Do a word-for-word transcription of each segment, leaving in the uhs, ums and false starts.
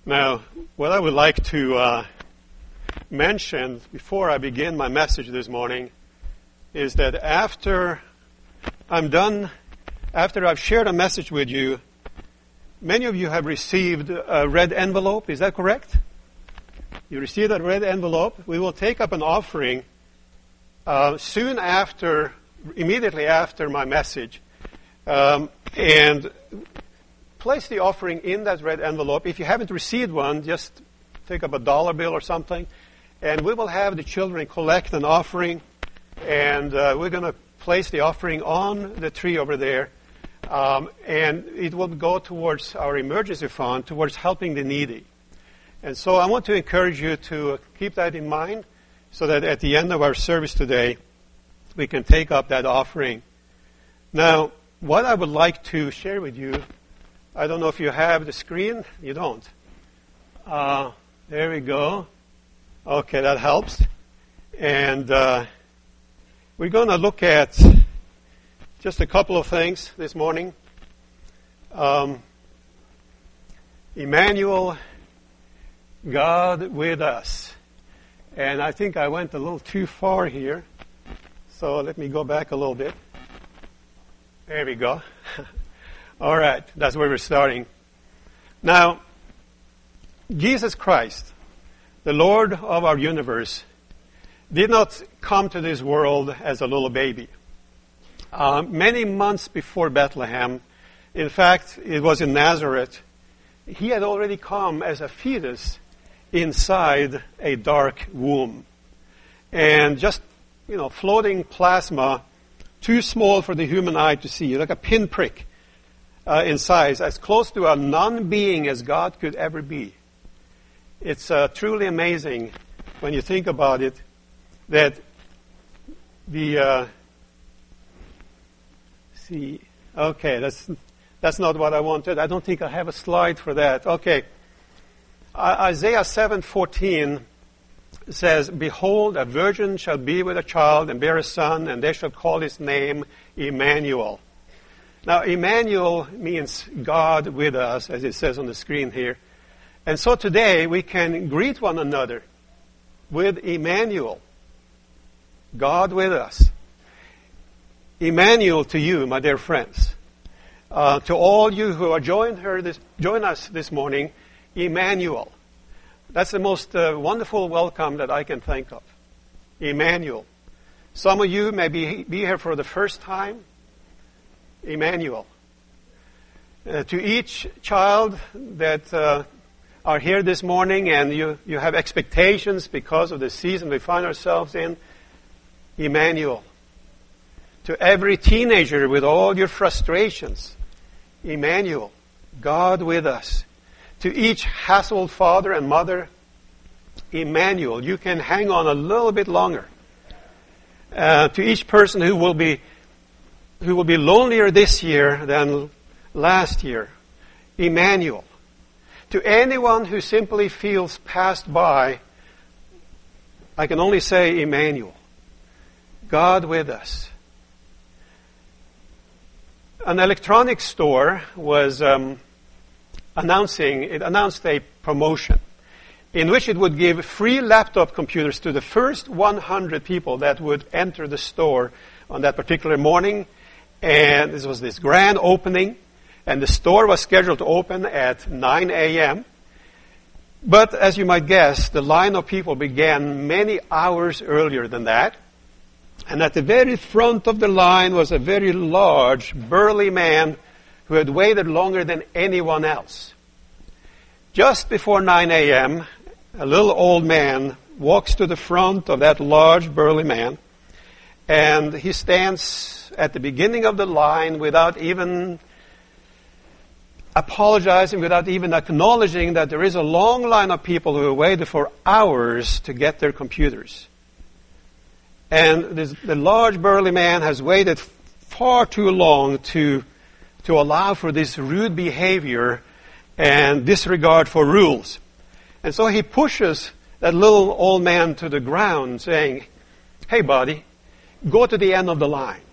Now, what I would like to uh, mention before I begin my message this morning is that after I'm done, after I've shared a message with you, many of you have received a red envelope. Is that correct? You received a red envelope. We will take up an offering uh, soon after, immediately after my message, um, and place the offering in that red envelope. If you haven't received one, just take up a dollar bill or something, and we will have the children collect an offering, and uh, we're going to place the offering on the tree over there, um, and it will go towards our emergency fund, towards helping the needy. And so I want to encourage you to keep that in mind so that at the end of our service today, we can take up that offering. Now, what I would like to share with you, I don't know if you have the screen. You don't. Uh, there we go. Okay, that helps. And uh, we're going to look at just a couple of things this morning. Um, Emmanuel, God with us. And I think I went a little too far here. So let me go back a little bit. There we go. All right, that's where we're starting. Now, Jesus Christ, the Lord of our universe, did not come to this world as a little baby. Uh, many months before Bethlehem, in fact, it was in Nazareth, he had already come as a fetus inside a dark womb. And just, you know, floating plasma, too small for the human eye to see, like a pinprick. Uh, in size, as close to a non-being as God could ever be. It's uh, truly amazing when you think about it that the uh, see okay that's that's not what I wanted. I don't think I have a slide for that. Okay, uh, Isaiah seven fourteen says, "Behold, a virgin shall be with a child and bear a son, and they shall call his name Emmanuel." Now, Emmanuel means God with us, as it says on the screen here. And so today we can greet one another with Emmanuel, God with us. Emmanuel to you, my dear friends. Uh, to all you who are join her this, join us this morning, Emmanuel. That's the most uh, wonderful welcome that I can think of. Emmanuel. Some of you may be, be here for the first time. Emmanuel. Uh, to each child that uh, are here this morning and you, you have expectations because of the season we find ourselves in, Emmanuel. To every teenager with all your frustrations, Emmanuel, God with us. To each hassled father and mother, Emmanuel, you can hang on a little bit longer. Uh, to each person who will be who will be lonelier this year than last year, Emmanuel. To anyone who simply feels passed by, I can only say Emmanuel. God with us. An electronics store was um, announcing, it announced a promotion in which it would give free laptop computers to the first one hundred people that would enter the store on that particular morning. And this was this grand opening, and the store was scheduled to open at nine a.m. But as you might guess, the line of people began many hours earlier than that. And at the very front of the line was a very large, burly man who had waited longer than anyone else. Just before nine a.m., a little old man walks to the front of that large, burly man, and he stands at the beginning of the line without even apologizing, without even acknowledging that there is a long line of people who have waited for hours to get their computers. And this, the large burly man has waited far too long to, to allow for this rude behavior and disregard for rules. And so he pushes that little old man to the ground saying, "Hey buddy, go to the end of the line."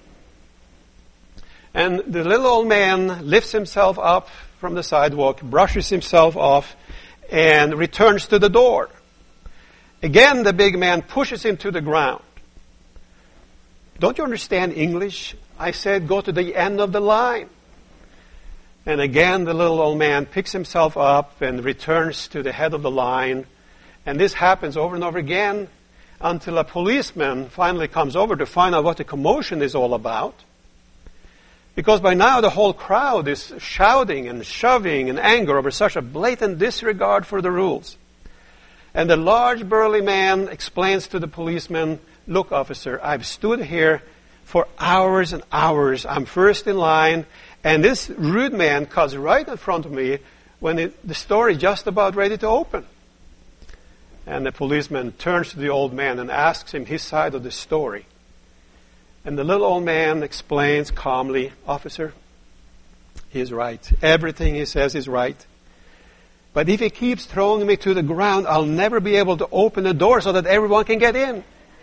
And the little old man lifts himself up from the sidewalk, brushes himself off, and returns to the door. Again, the big man pushes him to the ground. Don't you understand English? I said, go to the end of the line. And again, the little old man picks himself up and returns to the head of the line. And this happens over and over again until a policeman finally comes over to find out what the commotion is all about. Because by now the whole crowd is shouting and shoving in anger over such a blatant disregard for the rules. And the large burly man explains to the policeman, look, officer, I've stood here for hours and hours. I'm first in line. And this rude man cuts right in front of me when it, the store is just about ready to open. And the policeman turns to the old man and asks him his side of the story. And the little old man explains calmly, officer, he's right. Everything he says is right. But if he keeps throwing me to the ground, I'll never be able to open the door so that everyone can get in.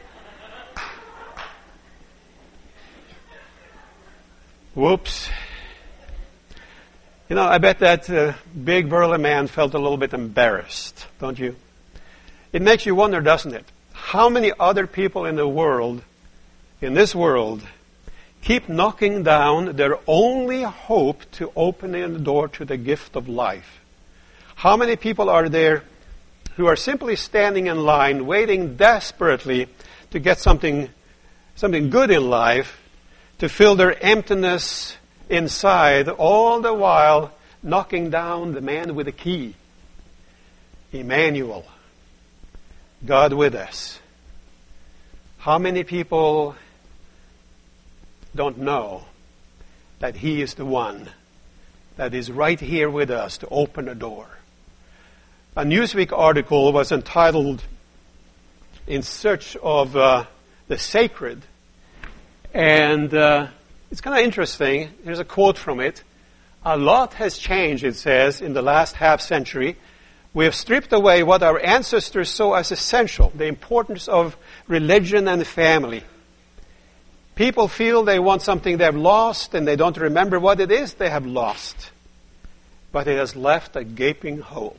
Whoops. You know, I bet that uh, big burly man felt a little bit embarrassed, don't you? It makes you wonder, doesn't it? How many other people in the world, in this world, keep knocking down their only hope to open the door to the gift of life? How many people are there who are simply standing in line, waiting desperately to get something, something good in life, to fill their emptiness inside, all the while knocking down the man with the key? Emmanuel, God with us. How many people don't know that He is the one that is right here with us to open the door? A Newsweek article was entitled, In Search of uh, the Sacred. And uh, it's kind of interesting. Here's a quote from it. A lot has changed, it says, in the last half century. We have stripped away what our ancestors saw as essential, the importance of religion and family. People feel they want something they've lost and they don't remember what it is they have lost. But it has left a gaping hole.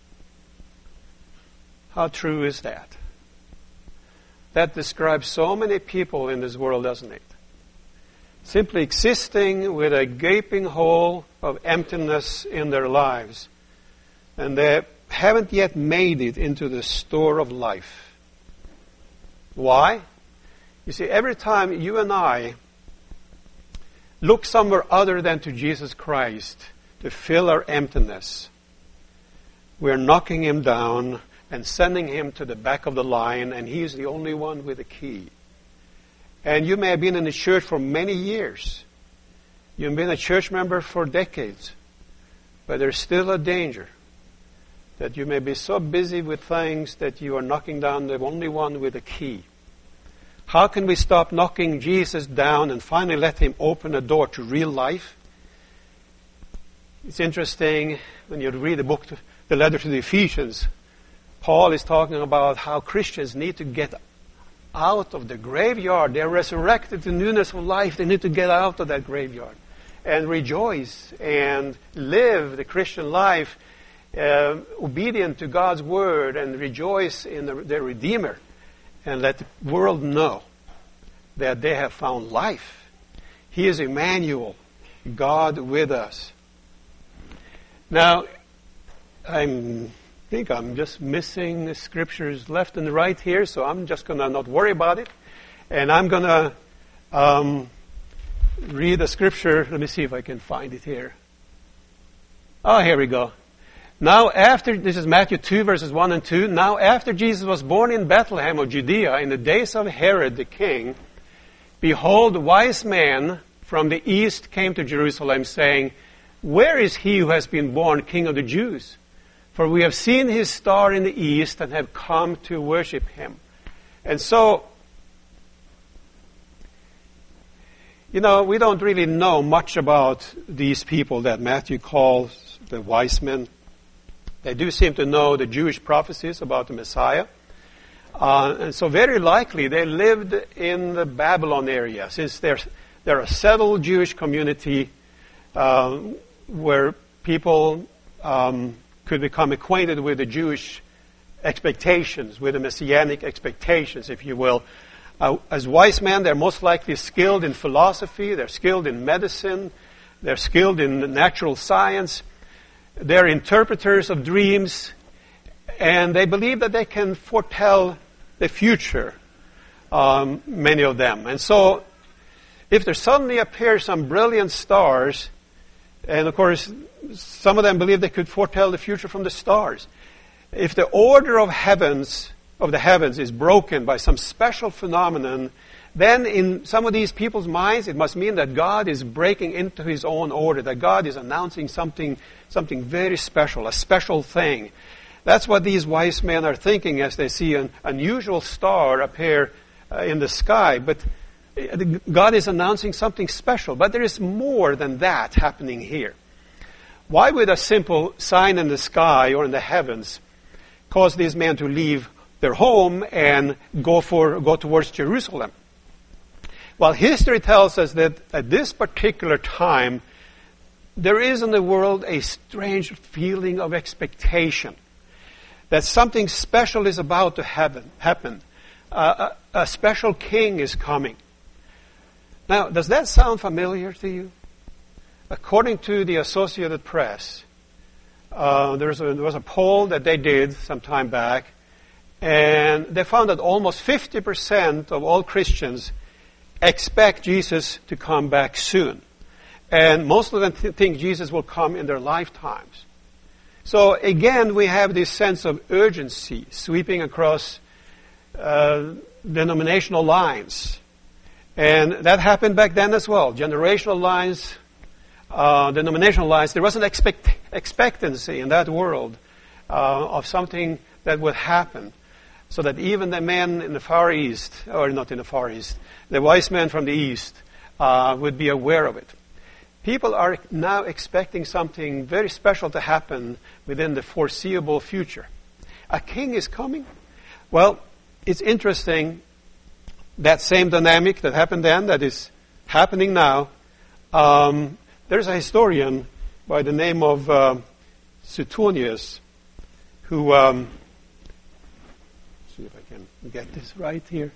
How true is that? That describes so many people in this world, doesn't it? Simply existing with a gaping hole of emptiness in their lives. And they haven't yet made it into the store of life. Why? You see, every time you and I look somewhere other than to Jesus Christ to fill our emptiness, we're knocking Him down and sending Him to the back of the line, and He's the only one with the key. And you may have been in the church for many years. You've been a church member for decades. But there's still a danger that you may be so busy with things that you are knocking down the only one with the key. How can we stop knocking Jesus down and finally let Him open a door to real life? It's interesting when you read the book, the letter to the Ephesians. Paul is talking about how Christians need to get out of the graveyard. They're resurrected to newness of life. They need to get out of that graveyard and rejoice and live the Christian life uh, obedient to God's word and rejoice in the, their Redeemer and let the world know that they have found life. He is Emmanuel, God with us. Now, I'm... I think I'm just missing the scriptures left and right here, so I'm just going to not worry about it. And I'm going to um, read a scripture. Let me see if I can find it here. Oh, here we go. Now after, this is Matthew two, verses one and two. Now after Jesus was born in Bethlehem of Judea in the days of Herod the king, behold, wise men from the east came to Jerusalem, saying, where is he who has been born King of the Jews? For we have seen his star in the east and have come to worship him. And so, you know, we don't really know much about these people that Matthew calls the wise men. They do seem to know the Jewish prophecies about the Messiah. Uh, and so very likely they lived in the Babylon area, since they're, they're a settled Jewish community uh, where people... Um, could become acquainted with the Jewish expectations, with the messianic expectations, if you will. Uh, as wise men, they're most likely skilled in philosophy, they're skilled in medicine, they're skilled in natural science, they're interpreters of dreams, and they believe that they can foretell the future, um, many of them. And so, if there suddenly appear some brilliant stars, and of course, some of them believe they could foretell the future from the stars. If the order of heavens, of the heavens is broken by some special phenomenon, then in some of these people's minds, it must mean that God is breaking into His own order, that God is announcing something, something very special, a special thing. That's what these wise men are thinking as they see an unusual star appear uh, in the sky. But God is announcing something special. But there is more than that happening here. Why would a simple sign in the sky or in the heavens cause these men to leave their home and go for go towards Jerusalem? Well, history tells us that at this particular time, there is in the world a strange feeling of expectation that something special is about to happen. happen. Uh, a, a special king is coming. Now, does that sound familiar to you? According to the Associated Press, uh, there, was a, there was a poll that they did some time back, and they found that almost fifty percent of all Christians expect Jesus to come back soon. And most of them th- think Jesus will come in their lifetimes. So again, we have this sense of urgency sweeping across uh, denominational lines. And that happened back then as well. Generational lines, uh, denominational lines. There was an expect- expectancy in that world uh, of something that would happen. So that even the men in the Far East, or not in the Far East, the wise men from the East uh, would be aware of it. People are now expecting something very special to happen within the foreseeable future. A king is coming. Well, it's interesting. That same dynamic that happened then, that is happening now. Um, there's a historian by the name of uh, Suetonius who, um, let's see if I can get this right here.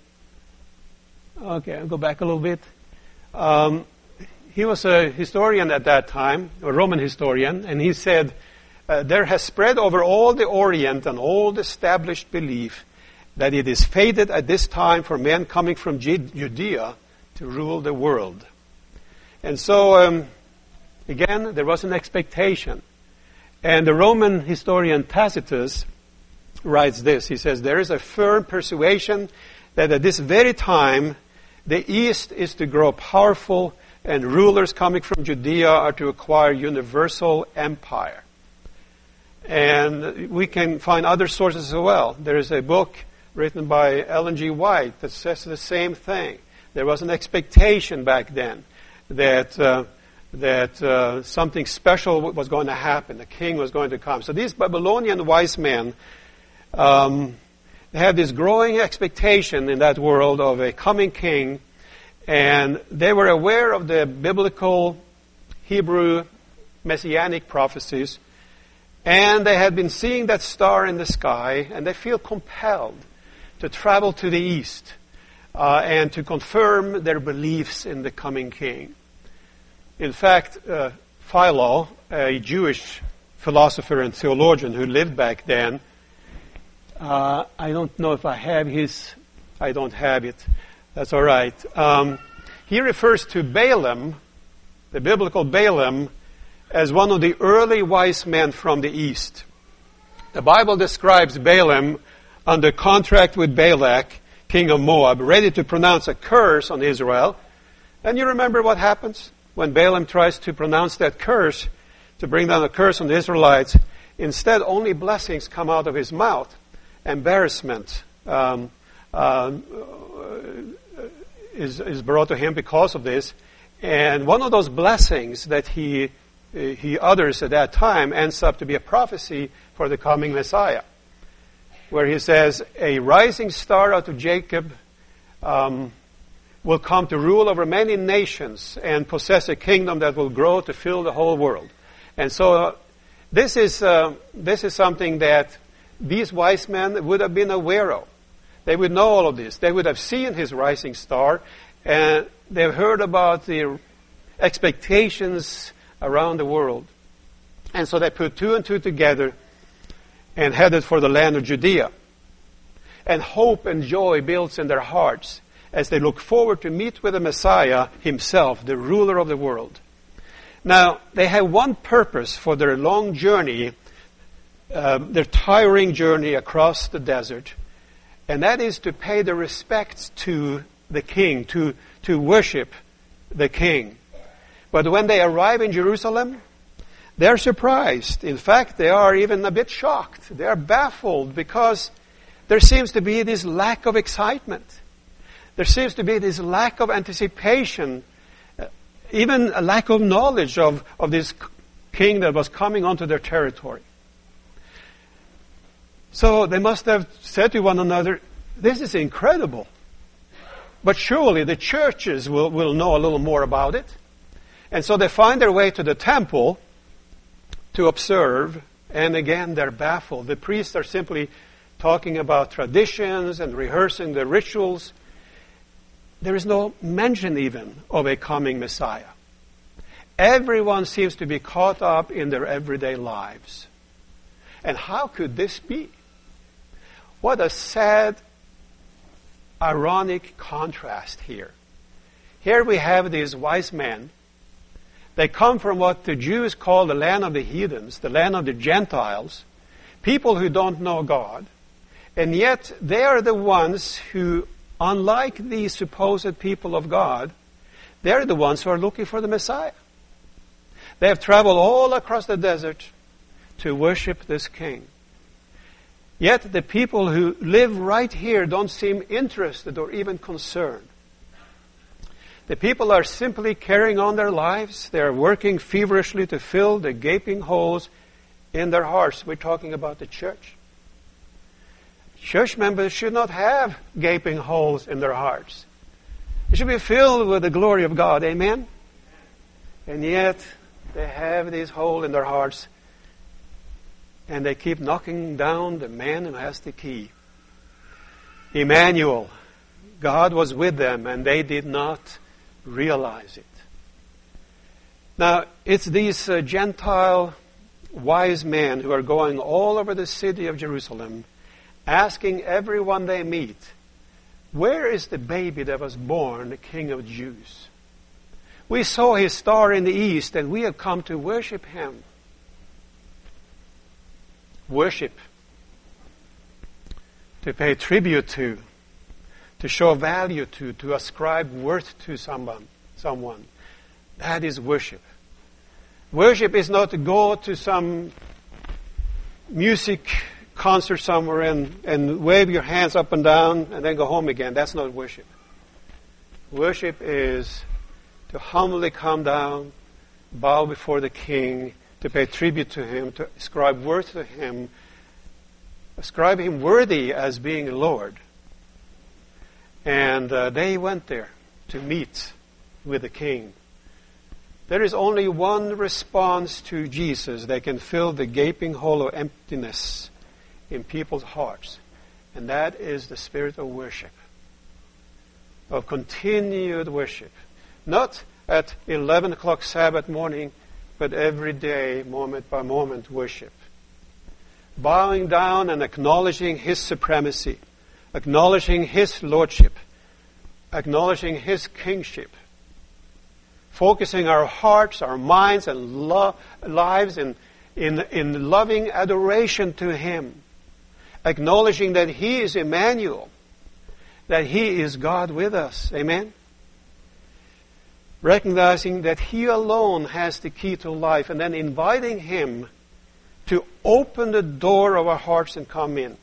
Okay, I'll go back a little bit. Um, he was a historian at that time, a Roman historian, and he said, uh, there has spread over all the Orient an old established belief that it is fated at this time for men coming from Judea to rule the world. And so, um, again, there was an expectation. And the Roman historian Tacitus writes this. He says, there is a firm persuasion that at this very time, the East is to grow powerful and rulers coming from Judea are to acquire universal empire. And we can find other sources as well. There is a book written by Ellen G. White that says the same thing. There was an expectation back then that uh, that uh, something special was going to happen. The king was going to come. So these Babylonian wise men um, had this growing expectation in that world of a coming king, and they were aware of the biblical Hebrew messianic prophecies, and they had been seeing that star in the sky, and they feel compelled to travel to the east uh, and to confirm their beliefs in the coming king. In fact, uh, Philo, a Jewish philosopher and theologian who lived back then, uh, I don't know if I have his, I don't have it, that's all right. Um, he refers to Balaam, the biblical Balaam, as one of the early wise men from the east. The Bible describes Balaam under contract with Balak, king of Moab, ready to pronounce a curse on Israel. And you remember what happens when Balaam tries to pronounce that curse, to bring down a curse on the Israelites. Instead, only blessings come out of his mouth. Embarrassment um, uh, is, is brought to him because of this. And one of those blessings that he he utters at that time ends up to be a prophecy for the coming Messiah, where he says, a rising star out of Jacob um, will come to rule over many nations and possess a kingdom that will grow to fill the whole world. And so uh, This is, uh, this is something that these wise men would have been aware of. They would know all of this. They would have seen his rising star, and they've heard about the expectations around the world. And so they put two and two together and headed for the land of Judea. And hope and joy builds in their hearts as they look forward to meet with the Messiah himself, the ruler of the world. Now, they have one purpose for their long journey, uh, their tiring journey across the desert, and that is to pay their respects to the king, to, to worship the king. But when they arrive in Jerusalem, they're surprised. In fact, they are even a bit shocked. They are baffled because there seems to be this lack of excitement. There seems to be this lack of anticipation, uh, even a lack of knowledge of, of this king that was coming onto their territory. So they must have said to one another, this is incredible. But surely the churches will, will know a little more about it. And so they find their way to the temple to observe, and again they're baffled. The priests are simply talking about traditions and rehearsing the rituals. There is no mention even of a coming Messiah. Everyone seems to be caught up in their everyday lives. And how could this be? What a sad, ironic contrast here. Here we have these wise men. They come from what the Jews call the land of the heathens, the land of the Gentiles, people who don't know God. And yet they are the ones who, unlike these supposed people of God, they're the ones who are looking for the Messiah. They have traveled all across the desert to worship this king. Yet the people who live right here don't seem interested or even concerned. The people are simply carrying on their lives. They are working feverishly to fill the gaping holes in their hearts. We're talking about the church. Church members should not have gaping holes in their hearts. They should be filled with the glory of God. Amen? And yet, they have this hole in their hearts, and they keep knocking down the man who has the key. Emmanuel, God was with them, and they did not realize it. Now, it's these uh, Gentile wise men who are going all over the city of Jerusalem, asking everyone they meet, where is the baby that was born, the King of the Jews? We saw his star in the east, and we have come to worship him. Worship. To pay tribute to. To show value to. To ascribe worth to someone. someone. That is worship. Worship is not to go to some music concert somewhere and, and wave your hands up and down and then go home again. That's not worship. Worship is to humbly come down, bow before the King, to pay tribute to him, to ascribe worth to him, ascribe him worthy as being Lord. And uh, they went there to meet with the King. There is only one response to Jesus that can fill the gaping hole of emptiness in people's hearts, and that is the spirit of worship, of continued worship. Not at eleven o'clock Sabbath morning, but every day, moment by moment, worship. Bowing down and acknowledging His supremacy, acknowledging His lordship, acknowledging His kingship, focusing our hearts, our minds, and lo- lives in, in, in loving adoration to Him, acknowledging that He is Emmanuel, that He is God with us. Amen? Recognizing that He alone has the key to life, and then inviting Him to open the door of our hearts and come in.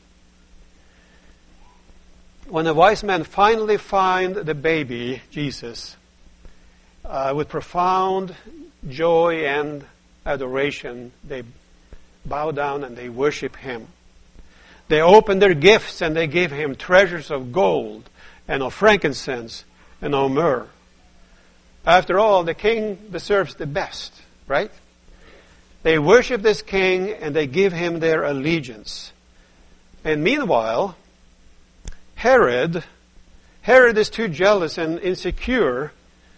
When the wise men finally find the baby, Jesus, uh, with profound joy and adoration, they bow down and they worship Him. They open their gifts and they give Him treasures of gold and of frankincense and of myrrh. After all, the king deserves the best, right? They worship this king and they give him their allegiance. And meanwhile, Herod, Herod is too jealous and insecure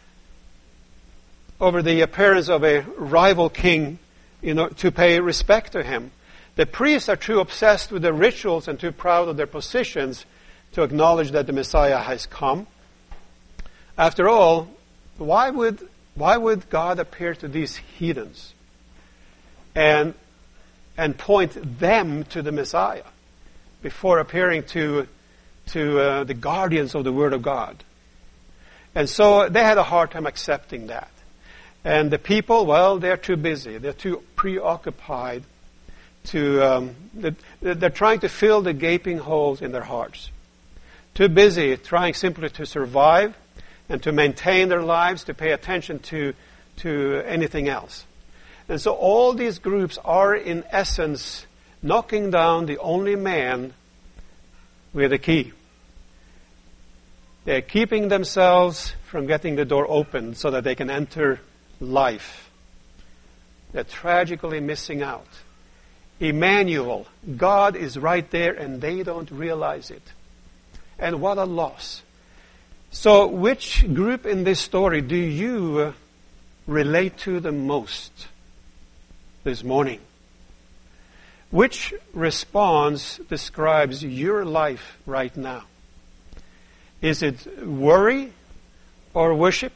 over the appearance of a rival king, you know, to pay respect to him. The priests are too obsessed with the rituals and too proud of their positions to acknowledge that the Messiah has come. After all, why would why would God appear to these heathens and and point them to the Messiah before appearing to to uh, the guardians of the Word of God? And so they had a hard time accepting that. And the people, well, they're too busy. They're too preoccupied to, um, they're trying to fill the gaping holes in their hearts. Too busy trying simply to survive and to maintain their lives, to pay attention to, to anything else. And so all these groups are, in essence, knocking down the only man with a key. They're keeping themselves from getting the door open so that they can enter life. They're tragically missing out. Emmanuel, God is right there and they don't realize it. And what a loss. So which group in this story do you relate to the most this morning? Which response describes your life right now? Is it worry or worship?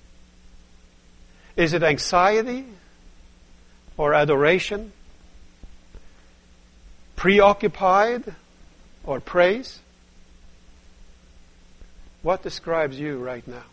Is it anxiety or adoration? Preoccupied or praise? What describes you right now?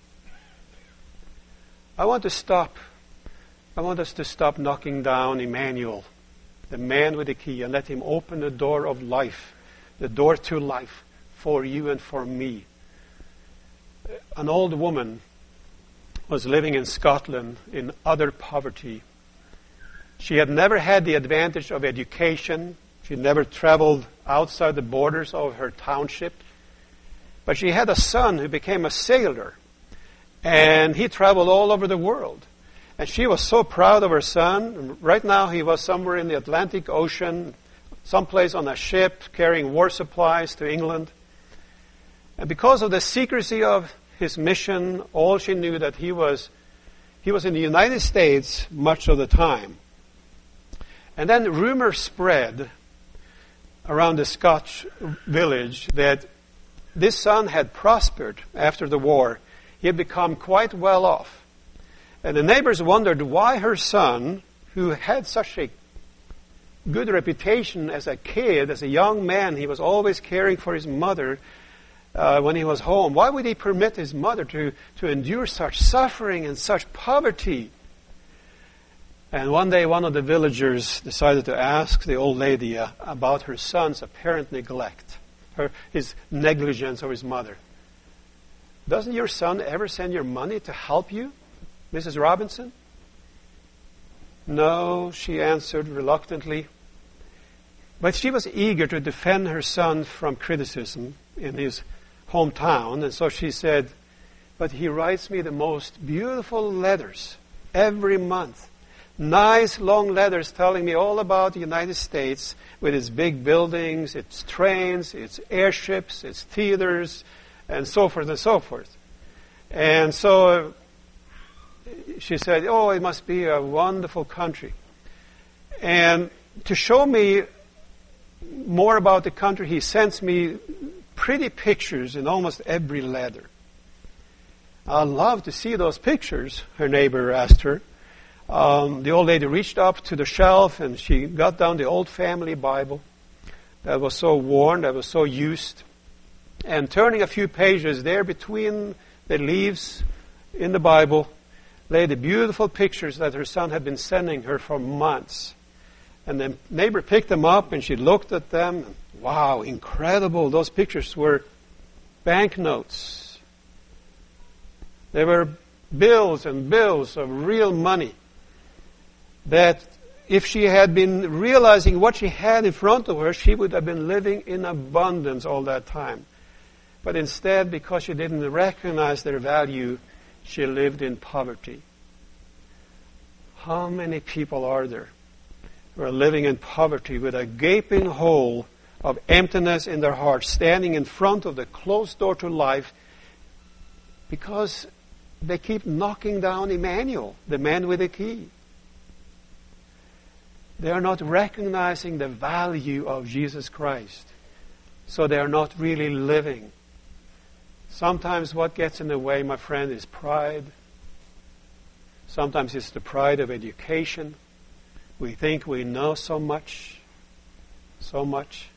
I want to stop. I want us to stop knocking down Emmanuel, the man with the key, and let him open the door of life, the door to life for you and for me. An old woman was living in Scotland in utter poverty. She had never had the advantage of education. She never traveled outside the borders of her township. But she had a son who became a sailor. And he traveled all over the world. And she was so proud of her son. Right now he was somewhere in the Atlantic Ocean, someplace on a ship carrying war supplies to England. And because of the secrecy of his mission, all she knew that he was he was in the United States much of the time. And then rumor spread around the Scotch village that this son had prospered after the war. He had become quite well off. And the neighbors wondered why her son, who had such a good reputation as a kid, as a young man, he was always caring for his mother, Uh, when he was home, why would he permit his mother to, to endure such suffering and such poverty? And one day one of the villagers decided to ask the old lady uh, about her son's apparent neglect, her, his negligence of his mother. Doesn't your son ever send your money to help you, Missus Robinson? No, she answered reluctantly. But she was eager to defend her son from criticism in his hometown, and so she said, but he writes me the most beautiful letters every month. Nice long letters telling me all about the United States with its big buildings, its trains, its airships, its theaters, and so forth and so forth. And so she said, oh, it must be a wonderful country. And to show me more about the country, he sends me pretty pictures in almost every letter. I'd love to see those pictures, her neighbor asked her. Um, the old lady reached up to the shelf and she got down the old family Bible that was so worn, that was so used. And turning a few pages there between the leaves in the Bible lay the beautiful pictures that her son had been sending her for months. And the neighbor picked them up and she looked at them. And, wow, incredible. Those pictures were banknotes. They were bills and bills of real money that if she had been realizing what she had in front of her, she would have been living in abundance all that time. But instead, because she didn't recognize their value, she lived in poverty. How many people are there who are living in poverty with a gaping hole of emptiness in their hearts, standing in front of the closed door to life because they keep knocking down Emmanuel, the man with the key. They are not recognizing the value of Jesus Christ, so they are not really living. Sometimes what gets in the way, my friend, is pride. Sometimes it's the pride of education. We think we know so much, so much,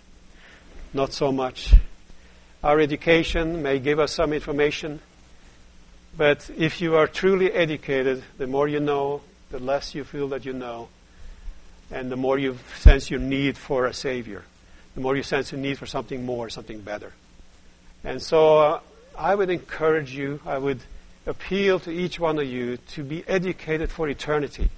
not so much. Our education may give us some information, but if you are truly educated, the more you know, the less you feel that you know, and the more you sense your need for a Savior, the more you sense your need for something more, something better. And so uh, I would encourage you, I would appeal to each one of you to be educated for eternity,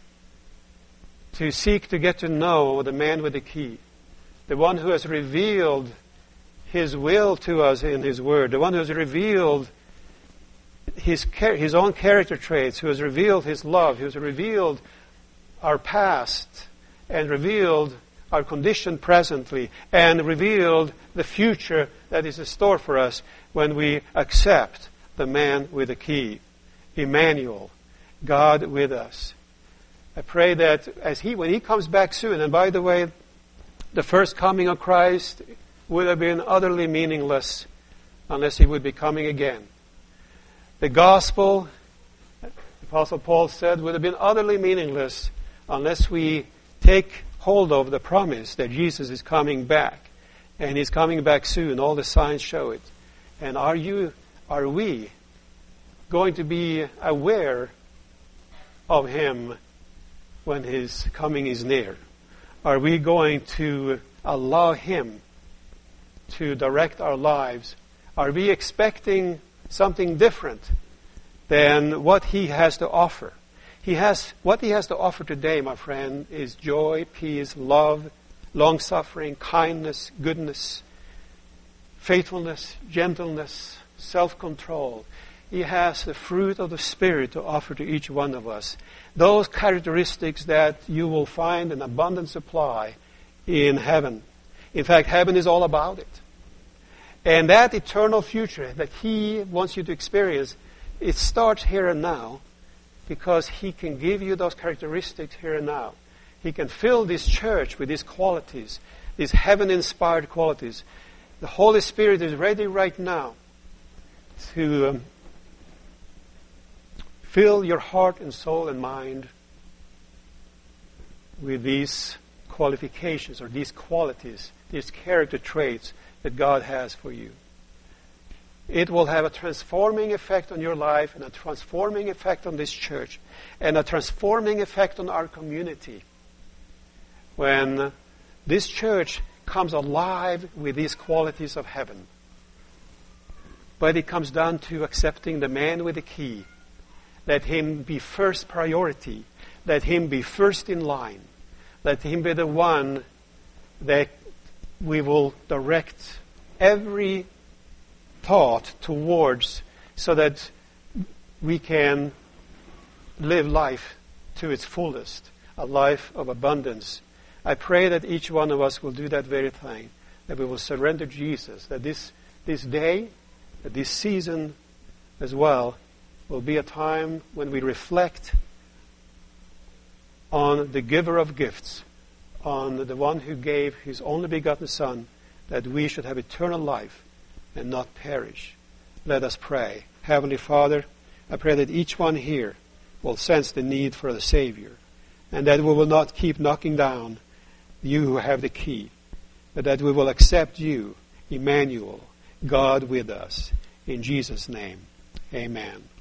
to seek to get to know the man with the key, the one who has revealed His will to us in His Word, the one who has revealed His, his own character traits, who has revealed His love, who has revealed our past, and revealed our condition presently, and revealed the future that is in store for us when we accept the man with the key, Emmanuel, God with us. I pray that as he, when He comes back soon, and by the way, the first coming of Christ would have been utterly meaningless unless He would be coming again. The gospel, the Apostle Paul said, would have been utterly meaningless unless we take hold of the promise that Jesus is coming back. And He's coming back soon. All the signs show it. And are you, are we going to be aware of Him when His coming is near? Are we going to allow Him to direct our lives? Are we expecting something different than what He has to offer? He has, what He has to offer today, my friend, is joy, peace, love, long-suffering, kindness, goodness, faithfulness, gentleness, self-control. He has the fruit of the Spirit to offer to each one of us. Those characteristics that you will find in abundant supply in heaven. In fact, heaven is all about it. And that eternal future that He wants you to experience, it starts here and now, because He can give you those characteristics here and now. He can fill this church with these qualities, these heaven-inspired qualities. The Holy Spirit is ready right now to um, fill your heart and soul and mind with these qualifications or these qualities, these character traits that God has for you. It will have a transforming effect on your life and a transforming effect on this church and a transforming effect on our community when this church comes alive with these qualities of heaven. But it comes down to accepting the man with the key. Let Him be first priority. Let Him be first in line. Let Him be the one that we will direct every thought towards, so that we can live life to its fullest, a life of abundance. I pray that each one of us will do that very thing, that we will surrender Jesus, that this, this day, that this season as well, will be a time when we reflect on the giver of gifts, on the one who gave His only begotten Son, that we should have eternal life and not perish. Let us pray. Heavenly Father, I pray that each one here will sense the need for the Savior, and that we will not keep knocking down You who have the key, but that we will accept You, Emmanuel, God with us. In Jesus' name, amen.